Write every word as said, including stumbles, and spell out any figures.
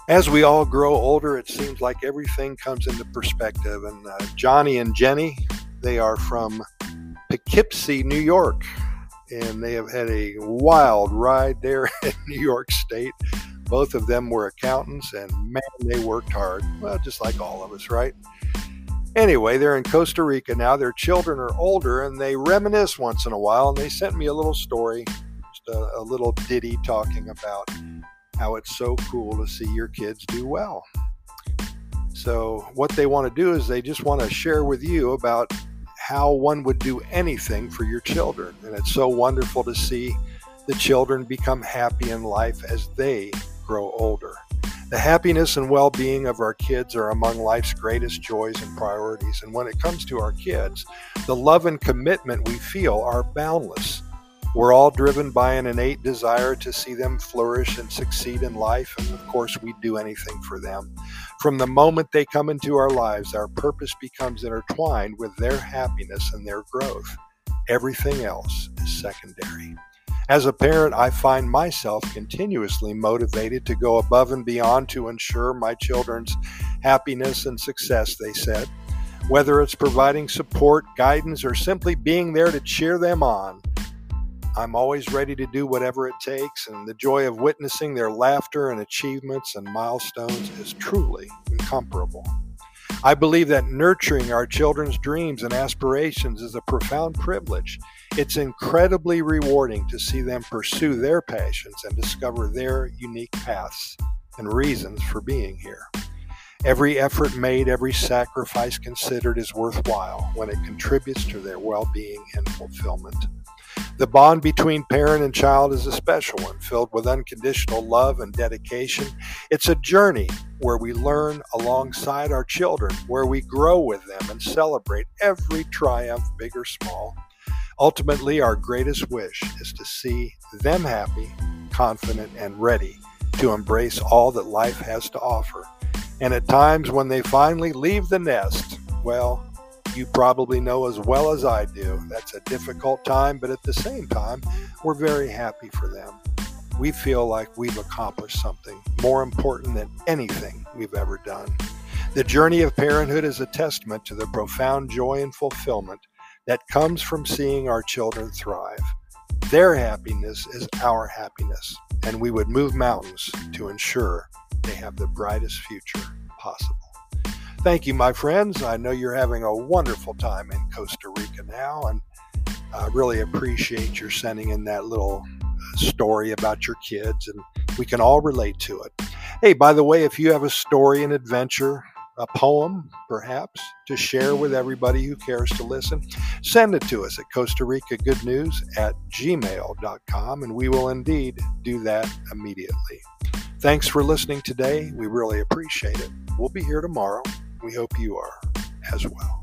As we all grow older, it seems like everything comes into perspective. And uh, Johnny and Jenny, they are from Poughkeepsie, New York, and they have had a wild ride there in New York State. Both of them were accountants, and man, they worked hard. Well, just like all of us, right? Anyway, they're in Costa Rica now. Their children are older, and they reminisce once in a while, and they sent me a little story, just a, a little ditty talking about how it's so cool to see your kids do well. So what they want to do is they just want to share with you about how one would do anything for your children. And it's so wonderful to see the children become happy in life as they grow older. The happiness and well-being of our kids are among life's greatest joys and priorities. And when it comes to our kids, the love and commitment we feel are boundless. We're all driven by an innate desire to see them flourish and succeed in life, and of course we do anything for them. From the moment they come into our lives, our purpose becomes intertwined with their happiness and their growth. Everything else is secondary. As a parent, I find myself continuously motivated to go above and beyond to ensure my children's happiness and success, they said. Whether it's providing support, guidance, or simply being there to cheer them on, I'm always ready to do whatever it takes, and the joy of witnessing their laughter and achievements and milestones is truly incomparable. I believe that nurturing our children's dreams and aspirations is a profound privilege. It's incredibly rewarding to see them pursue their passions and discover their unique paths and reasons for being here. Every effort made, every sacrifice considered is worthwhile when it contributes to their well-being and fulfillment. The bond between parent and child is a special one, filled with unconditional love and dedication. It's a journey where we learn alongside our children, where we grow with them and celebrate every triumph, big or small. Ultimately, our greatest wish is to see them happy, confident, and ready to embrace all that life has to offer. And at times when they finally leave the nest, well, you probably know as well as I do, that's a difficult time, but at the same time, we're very happy for them. We feel like we've accomplished something more important than anything we've ever done. The journey of parenthood is a testament to the profound joy and fulfillment that comes from seeing our children thrive. Their happiness is our happiness, and we would move mountains to ensure they have the brightest future possible. Thank you, my friends. I know you're having a wonderful time in Costa Rica now, and I really appreciate your sending in that little story about your kids, and we can all relate to it. Hey, by the way, if you have a story, an adventure, a poem, perhaps, to share with everybody who cares to listen, send it to us at Costa Rica Good News at gmail dot com, and we will indeed do that immediately. Thanks for listening today. We really appreciate it. We'll be here tomorrow. We hope you are as well.